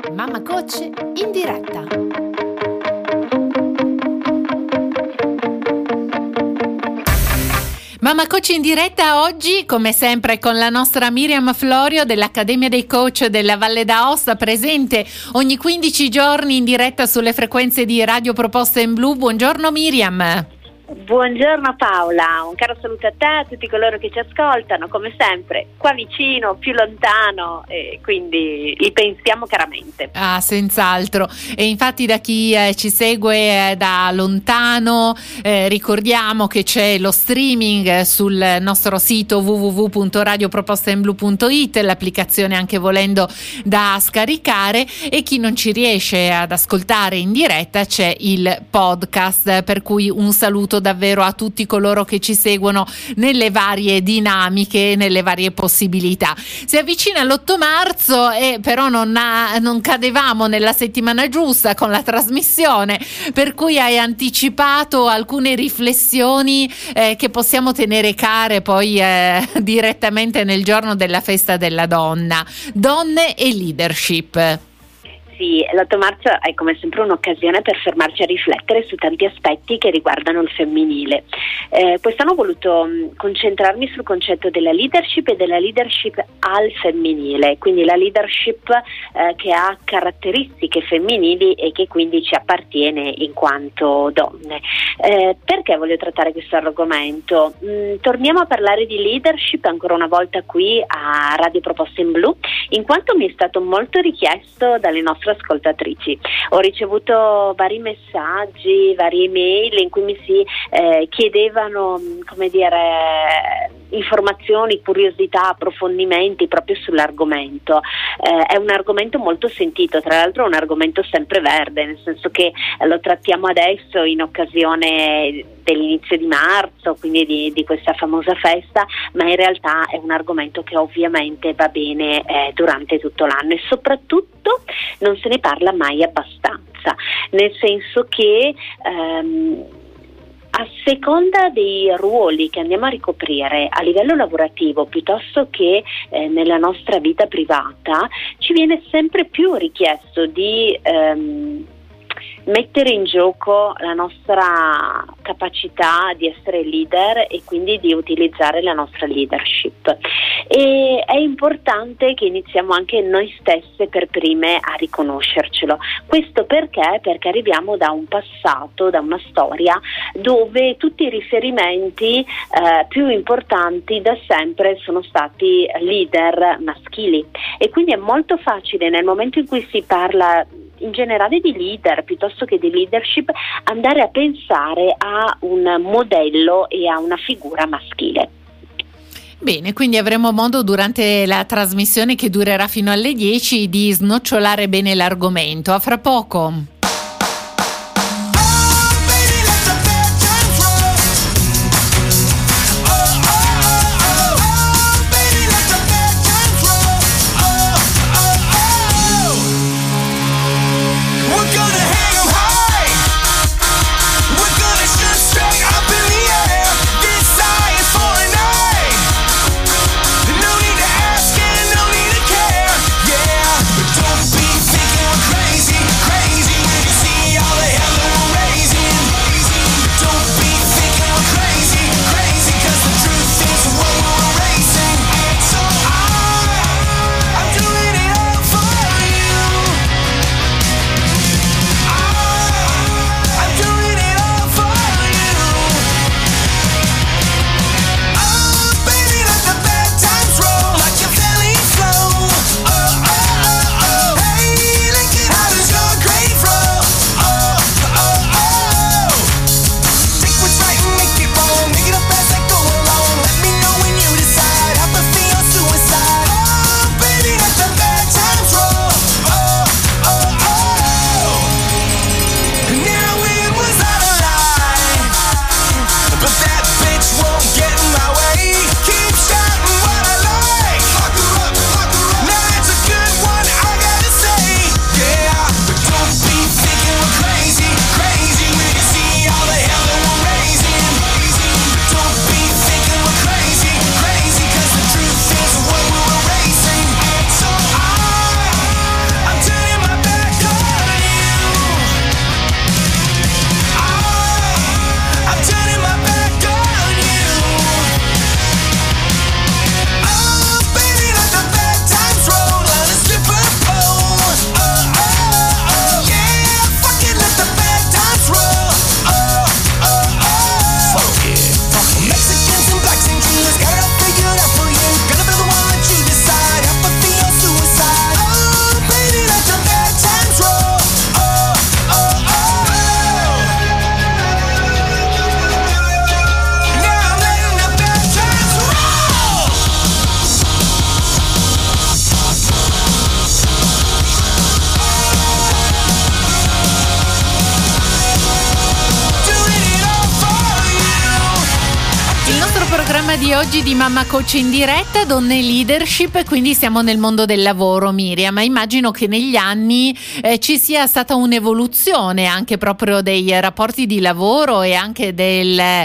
Mamma Coach in diretta. Mamma Coach in diretta oggi, come sempre, con la nostra Miriam Florio dell'Accademia dei Coach della Valle d'Aosta, presente ogni 15 giorni in diretta sulle frequenze di Radio Proposta in Blu. Buongiorno Miriam. Buongiorno Paola, un caro saluto a te, a tutti coloro che ci ascoltano, come sempre, qua vicino, più lontano, e quindi li pensiamo caramente. Ah, senz'altro. E infatti da chi ci segue da lontano, ricordiamo che c'è lo streaming sul nostro sito www.radiopropostainblu.it, l'applicazione anche volendo da scaricare, e chi non ci riesce ad ascoltare in diretta c'è il podcast, per cui un saluto davvero a tutti coloro che ci seguono nelle varie dinamiche, nelle varie possibilità. Si avvicina l'8 marzo e però non cadevamo nella settimana giusta con la trasmissione, per cui hai anticipato alcune riflessioni che possiamo tenere care poi direttamente nel giorno della festa della donna. Donne e leadership. Sì, l'8 marzo è come sempre un'occasione per fermarci a riflettere su tanti aspetti che riguardano il femminile. Quest'anno ho voluto concentrarmi sul concetto della leadership e della leadership al femminile, quindi la leadership che ha caratteristiche femminili e che quindi ci appartiene in quanto donne. Perché voglio trattare questo argomento? Torniamo a parlare di leadership ancora una volta qui a Radio Proposta in Blu, in quanto mi è stato molto richiesto dalle nostre ascoltatrici. Ho ricevuto vari messaggi, varie email in cui mi si chiedevano, informazioni, curiosità, approfondimenti proprio sull'argomento. È un argomento molto sentito, tra l'altro è un argomento sempreverde, nel senso che lo trattiamo adesso in occasione dell'inizio di marzo, quindi di questa famosa festa, ma in realtà è un argomento che ovviamente va bene durante tutto l'anno, e soprattutto non se ne parla mai abbastanza, nel senso che a seconda dei ruoli che andiamo a ricoprire a livello lavorativo piuttosto che nella nostra vita privata, ci viene sempre più richiesto di mettere in gioco la nostra capacità di essere leader e quindi di utilizzare la nostra leadership. E è importante che iniziamo anche noi stesse per prime a riconoscercelo. Questo perché arriviamo da un passato, da una storia dove tutti i riferimenti più importanti da sempre sono stati leader maschili, e quindi è molto facile, nel momento in cui si parla in generale di leader piuttosto che di leadership, andare a pensare a un modello e a una figura maschile. Bene, quindi avremo modo durante la trasmissione, che durerà fino alle 10, di snocciolare bene l'argomento. A fra poco. Crazy di oggi di Mamma Coach in diretta, donne e leadership, quindi siamo nel mondo del lavoro, Miriam, ma immagino che negli anni ci sia stata un'evoluzione anche proprio dei rapporti di lavoro e anche delle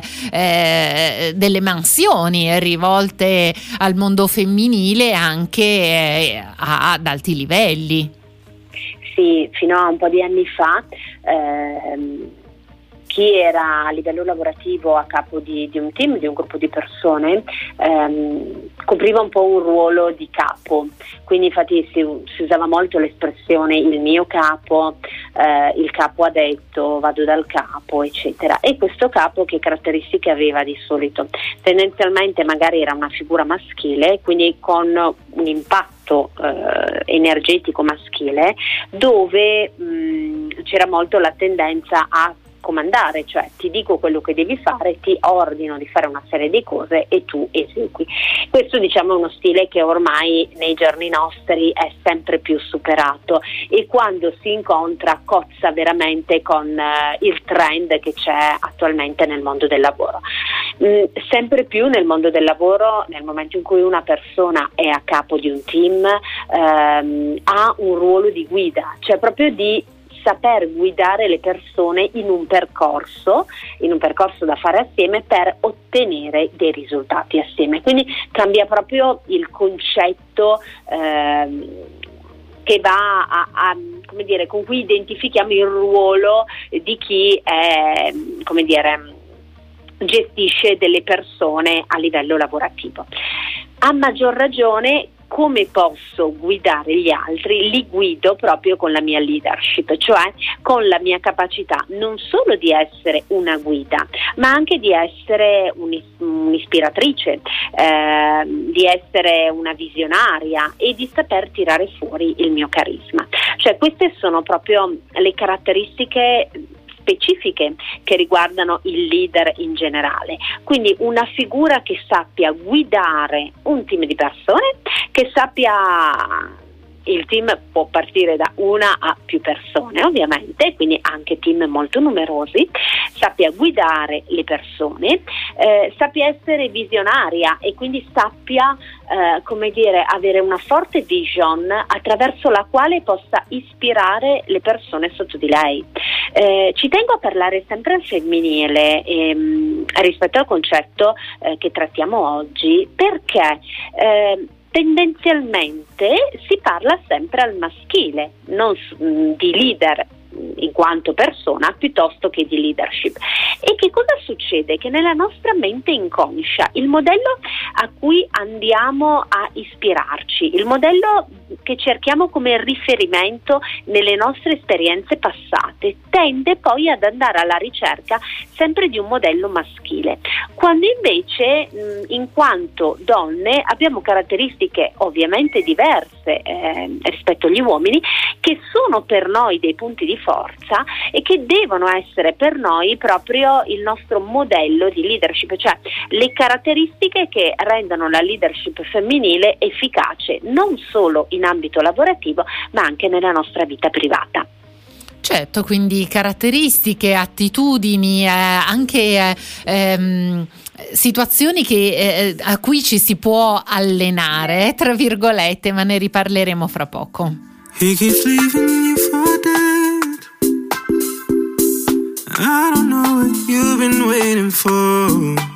mansioni rivolte al mondo femminile anche ad alti livelli. Sì, fino a un po' di anni fa chi era a livello lavorativo a capo di un team, di un gruppo di persone, copriva un po' un ruolo di capo, quindi infatti si usava molto l'espressione il mio capo, il capo ha detto, vado dal capo, eccetera. E questo capo che caratteristiche aveva di solito? Tendenzialmente magari era una figura maschile, quindi con un impatto energetico maschile, dove c'era molto la tendenza a comandare, cioè ti dico quello che devi fare, ti ordino di fare una serie di cose e tu esegui. Questo diciamo è uno stile che ormai nei giorni nostri è sempre più superato e quando si incontra cozza veramente con il trend che c'è attualmente nel mondo del lavoro. Sempre più nel mondo del lavoro, nel momento in cui una persona è a capo di un team, ha un ruolo di guida, cioè proprio di saper guidare le persone in un percorso da fare assieme per ottenere dei risultati assieme. Quindi cambia proprio il concetto che va a come dire, con cui identifichiamo il ruolo di chi è, come dire, gestisce delle persone a livello lavorativo. A maggior ragione, come posso guidare gli altri? Li guido proprio con la mia leadership, cioè con la mia capacità non solo di essere una guida, ma anche di essere un'ispiratrice, di essere una visionaria e di saper tirare fuori il mio carisma. Cioè queste sono proprio le caratteristiche specifiche che riguardano il leader in generale, quindi una figura che sappia guidare un team di persone, che sappia, il team può partire da una a più persone ovviamente, quindi anche team molto numerosi, sappia guidare le persone, sappia essere visionaria e quindi sappia come dire, avere una forte vision attraverso la quale possa ispirare le persone sotto di lei. Ci tengo a parlare sempre al femminile rispetto al concetto che trattiamo oggi, perché tendenzialmente si parla sempre al maschile, non di leader in quanto persona piuttosto che di leadership. E che cosa succede? Che nella nostra mente inconscia il modello a cui andiamo a ispirarci, il modello che cerchiamo come riferimento nelle nostre esperienze passate, tende poi ad andare alla ricerca sempre di un modello maschile, quando invece in quanto donne abbiamo caratteristiche ovviamente diverse rispetto agli uomini, che sono per noi dei punti di forza e che devono essere per noi proprio il nostro modello di leadership, cioè le caratteristiche che rendono la leadership femminile efficace non solo in ambito lavorativo ma anche nella nostra vita privata. Certo, quindi caratteristiche, attitudini, anche situazioni a cui ci si può allenare, tra virgolette, ma ne riparleremo fra poco. He keeps leaving you for dead. I don't know what you've been waiting for.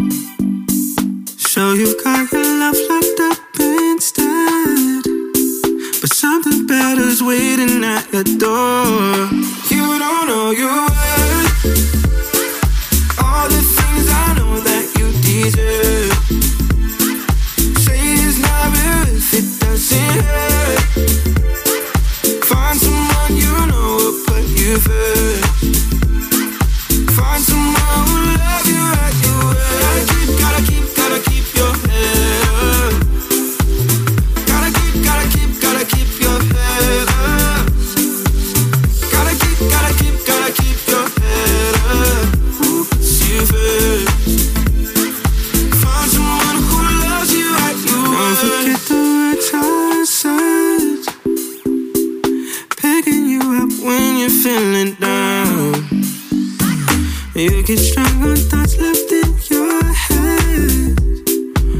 So you've got your love locked up instead, but something better's waiting at your door. You don't know your worth, all the things I know that you deserve. Say it's not real if it doesn't hurt. Find someone you know will put you first. Find someone who love you at your worst. Gotta keep your head up. Gotta keep your head up. Gotta keep your head up. Who puts you first? Find someone who loves you at your worst. Don't forget the words I said, picking you up when you're feeling down. You get strong on thoughts left in your head.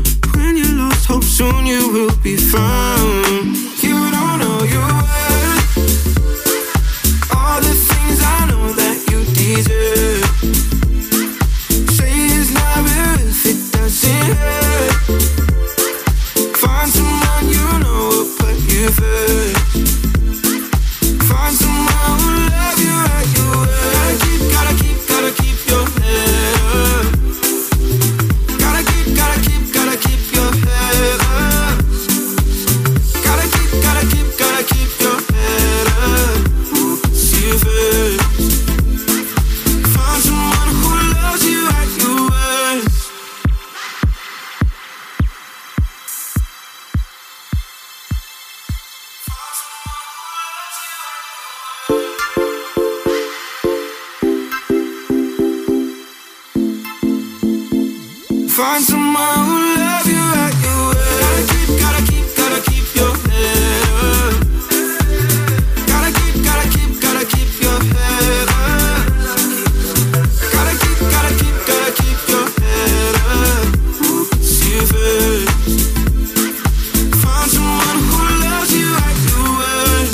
hope soon you will be found. You don't know your worth, all the things I know that you deserve. Say it's not real if it doesn't hurt. Find someone you know will put you first. Find someone who love you at your worst. Gotta keep your head up. Gotta keep your head up. Gotta keep your head up. See you first. Find someone who loves you at your worst. Find someone who love you at your worst. Gotta keep your head up. Gotta keep your head up. Gotta keep your head up. See you first. Find someone who loves you at your worst.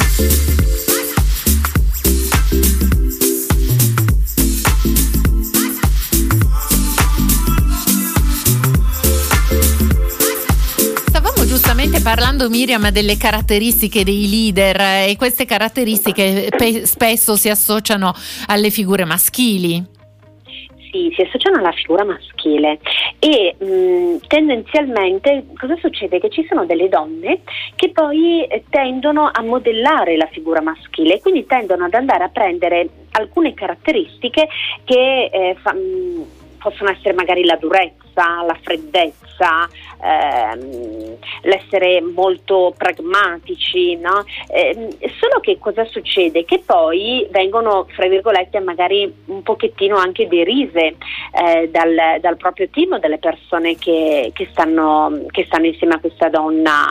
Giustamente parlando, Miriam, delle caratteristiche dei leader, e queste caratteristiche spesso si associano alle figure maschili. Sì, si associano alla figura maschile e tendenzialmente cosa succede? Che ci sono delle donne che poi tendono a modellare la figura maschile, quindi tendono ad andare a prendere alcune caratteristiche che possono essere magari la durezza, la freddezza, l'essere molto pragmatici, no? Solo che cosa succede? Che poi vengono, fra virgolette, magari un pochettino anche derise dal proprio team, delle persone che stanno insieme a questa donna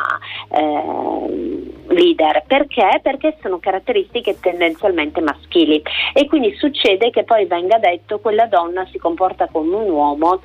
leader. Perché? Perché sono caratteristiche tendenzialmente maschili e quindi succede che poi venga detto quella donna si comporta come un uomo,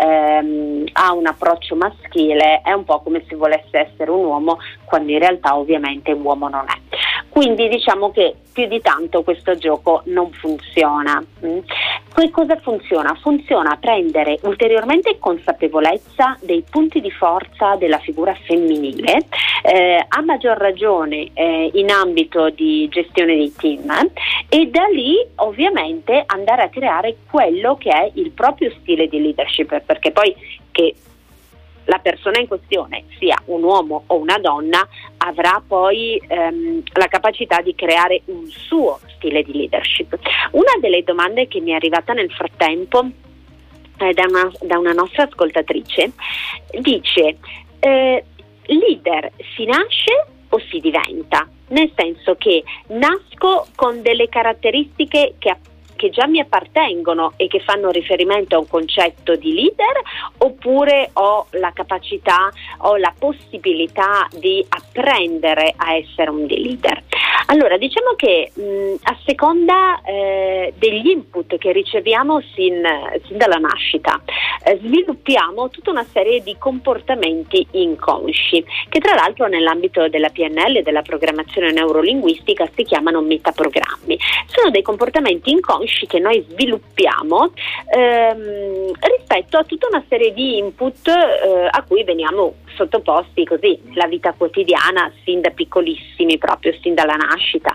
ha un approccio maschile, è un po' come se volesse essere un uomo quando in realtà ovviamente uomo non è. Quindi diciamo che più di tanto questo gioco non funziona. Cosa funziona? Funziona a prendere ulteriormente consapevolezza dei punti di forza della figura femminile, a maggior ragione in ambito di gestione dei team, e da lì ovviamente andare a creare quello che è il proprio stile di leadership, perché poi che la persona in questione sia un uomo o una donna avrà poi la capacità di creare un suo stile di leadership. Una delle domande che mi è arrivata nel frattempo da una nostra ascoltatrice dice: leader si nasce o si diventa? Nel senso che nasco con delle caratteristiche che già mi appartengono e che fanno riferimento a un concetto di leader, oppure ho la capacità, ho la possibilità di apprendere a essere un leader? Allora, diciamo che a seconda degli input che riceviamo sin dalla nascita, sviluppiamo tutta una serie di comportamenti inconsci, che tra l'altro nell'ambito della PNL e della programmazione neurolinguistica si chiamano metaprogrammi. Sono dei comportamenti inconsci che noi sviluppiamo rispetto a tutta una serie di input a cui veniamo sottoposti così nella vita quotidiana sin da piccolissimi, proprio sin dalla nascita,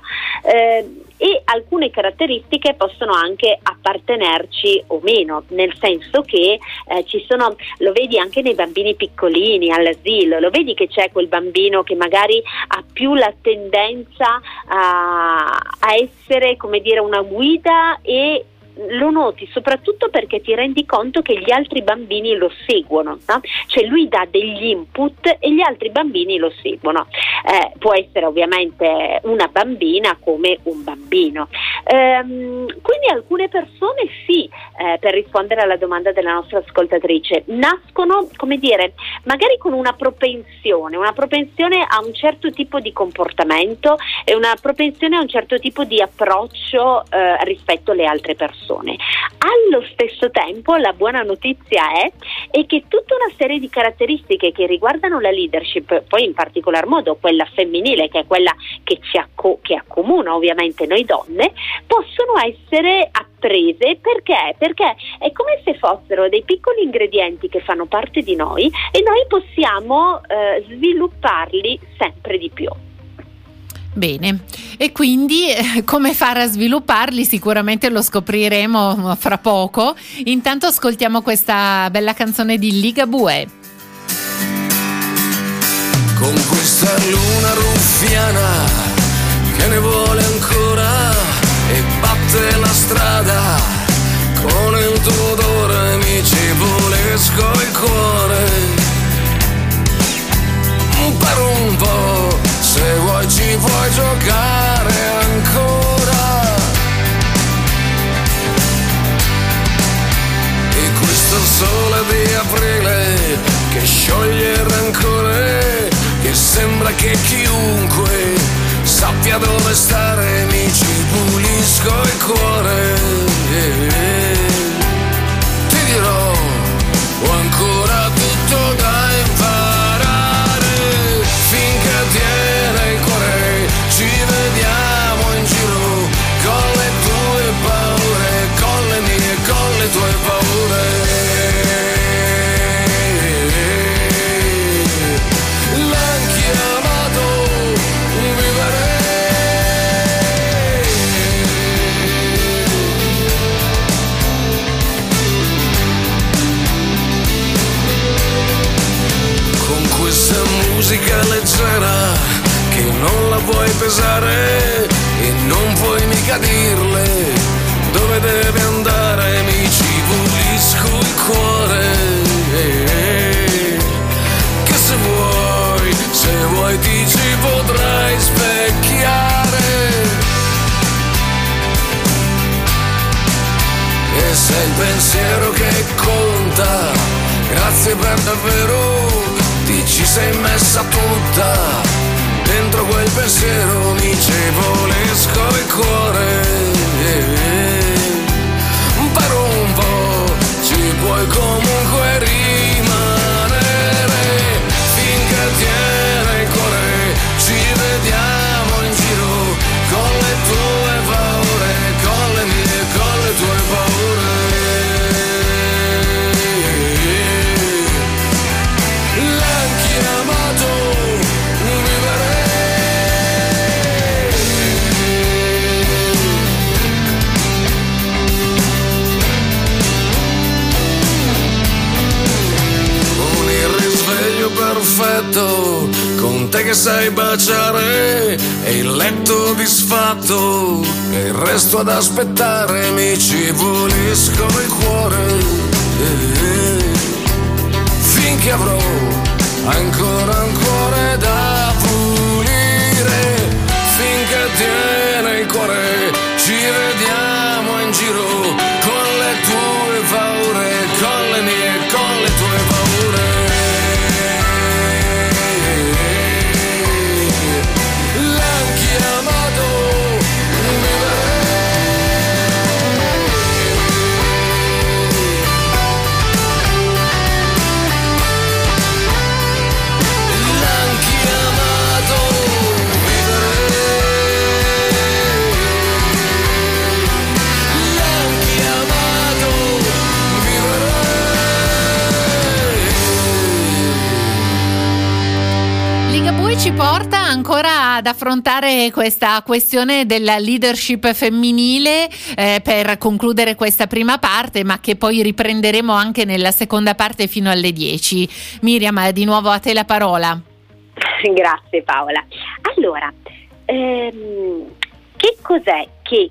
e alcune caratteristiche possono anche appartenerci o meno, nel senso che ci sono, lo vedi anche nei bambini piccolini all'asilo, lo vedi che c'è quel bambino che magari ha più la tendenza a essere, come dire, una guida, e lo noti soprattutto perché ti rendi conto che gli altri bambini lo seguono, no? Cioè lui dà degli input e gli altri bambini lo seguono. Può essere ovviamente una bambina come un bambino. Quindi alcune persone sì, per rispondere alla domanda della nostra ascoltatrice, nascono, come dire, magari con una propensione a un certo tipo di comportamento e una propensione a un certo tipo di approccio rispetto alle altre persone. persone. Allo stesso tempo la buona notizia è che tutta una serie di caratteristiche che riguardano la leadership, poi in particolar modo quella femminile, che è quella che che accomuna ovviamente noi donne, possono essere apprese. Perché? Perché è come se fossero dei piccoli ingredienti che fanno parte di noi e noi possiamo svilupparli sempre di più. Bene, e quindi come fare a svilupparli sicuramente lo scopriremo fra poco. Intanto ascoltiamo questa bella canzone di Ligabue. Con questa luna ruffiana che ne vuole ancora e batte la strada, con il tuo odore mi ci pulisco il cuore. Per un po', se vuoi ci puoi giocare ancora. E questo sole di aprile che scioglie il rancore, che sembra che chiunque sappia dove stare, mi ci pulisco il cuore. Ti dirò, ho ancora tutto da imparare, finché tiene il cuore, ci vediamo in giro, con le tue paure, con le mie, con le tue paure. L'han chiamato vivere. Con questa musica leggera che non la puoi pesare e non puoi mica dirle dove deve andare, mi ci pulisco il cuore. Che se vuoi ti ci potrai specchiare. E se il pensiero che conta, grazie per davvero, ti ci sei messa tutta, dentro quel pensiero mi ci pulisco il cuore. Per un po' ci puoi comunque rimanere, finché tiene il cuore, ci vediamo in giro, con le tue paure, con le mie, con le tue paure. L'han chiamato vivere. Con il risveglio perfetto, con te che sai baciare, e il letto disfatto, e il resto ad aspettare, mi ci pulisco il cuore. Finché avrò ancora un cuore da pulire, finché tiene il cuore, ci vediamo in giro, con le tue paure, con le mie, con le tue paure. L'han chiamato vivere. L'han chiamato vivere. L'han chiamato vivere. Ligabue ci porta ancora ad affrontare questa questione della leadership femminile per concludere questa prima parte, ma che poi riprenderemo anche nella seconda parte fino alle 10. Miriam, di nuovo a te la parola. Grazie Paola. Allora, che cos'è che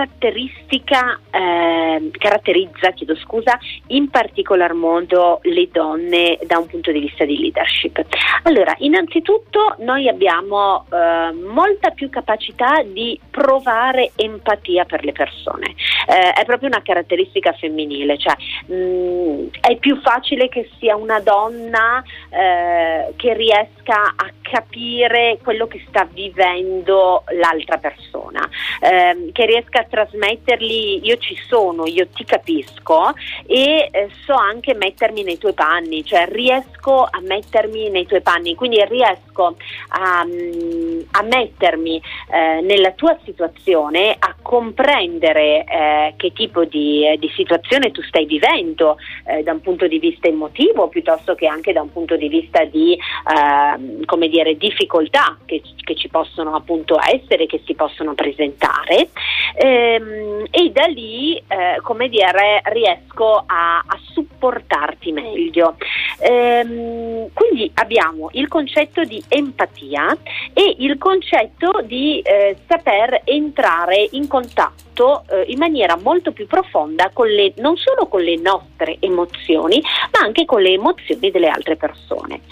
caratterizza, in particolar modo le donne da un punto di vista di leadership? Allora, innanzitutto noi abbiamo molta più capacità di provare empatia per le persone. È proprio una caratteristica femminile, cioè è più facile che sia una donna che riesca a capire quello che sta vivendo l'altra persona. che riesca a trasmettergli: io ci sono, io ti capisco e so anche mettermi nei tuoi panni, cioè riesco a mettermi nei tuoi panni, quindi riesco a mettermi nella tua situazione, a comprendere che tipo di situazione tu stai vivendo da un punto di vista emotivo, piuttosto che anche da un punto di vista di come dire, difficoltà che ci possono appunto essere, che si possono presentare, e da lì come dire, riesco a supportarti meglio. Quindi abbiamo il concetto di empatia e il concetto di saper entrare in contatto in maniera molto più profonda non solo con le nostre emozioni, ma anche con le emozioni delle altre persone.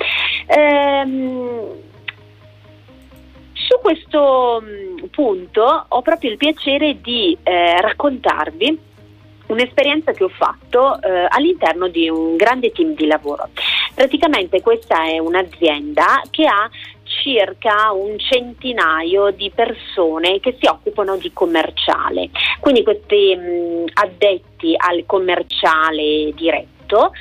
Su questo punto ho proprio il piacere di raccontarvi un'esperienza che ho fatto all'interno di un grande team di lavoro. Praticamente questa è un'azienda che ha circa un centinaio di persone che si occupano di commerciale, quindi questi addetti al commerciale diretto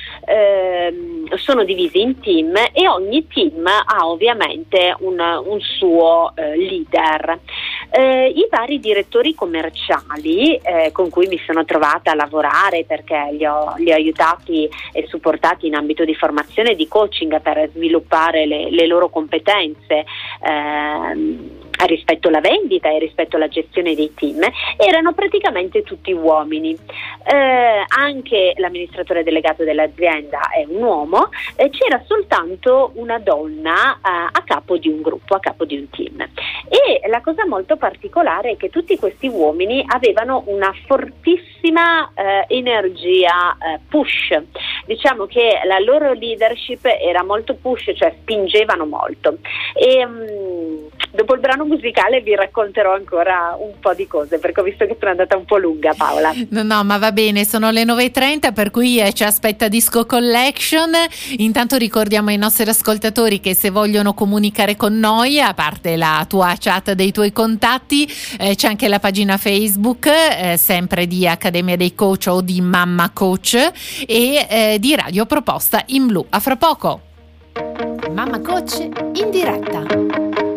sono divisi in team e ogni team ha ovviamente un suo leader. I vari direttori commerciali con cui mi sono trovata a lavorare, perché li ho aiutati e supportati in ambito di formazione e di coaching per sviluppare le loro competenze rispetto alla vendita e rispetto alla gestione dei team, erano praticamente tutti uomini. Anche l'amministratore delegato dell'azienda è un uomo, c'era soltanto una donna a capo di un gruppo, a capo di un team. E la cosa molto particolare è che tutti questi uomini avevano una fortissima energia push. Diciamo che la loro leadership era molto push, cioè spingevano molto. E dopo il brano musicale vi racconterò ancora un po' di cose, perché ho visto che sono andata un po' lunga, Paola. No, ma va bene, sono le 9:30, per cui ci aspetta Disco Collection. Intanto ricordiamo ai nostri ascoltatori che se vogliono comunicare con noi, a parte la tua chat dei tuoi contatti, c'è anche la pagina Facebook, sempre di Accademia dei Coach o di Mamma Coach, e di Radio Proposta in Blu. A fra poco. Mamma Coach in diretta.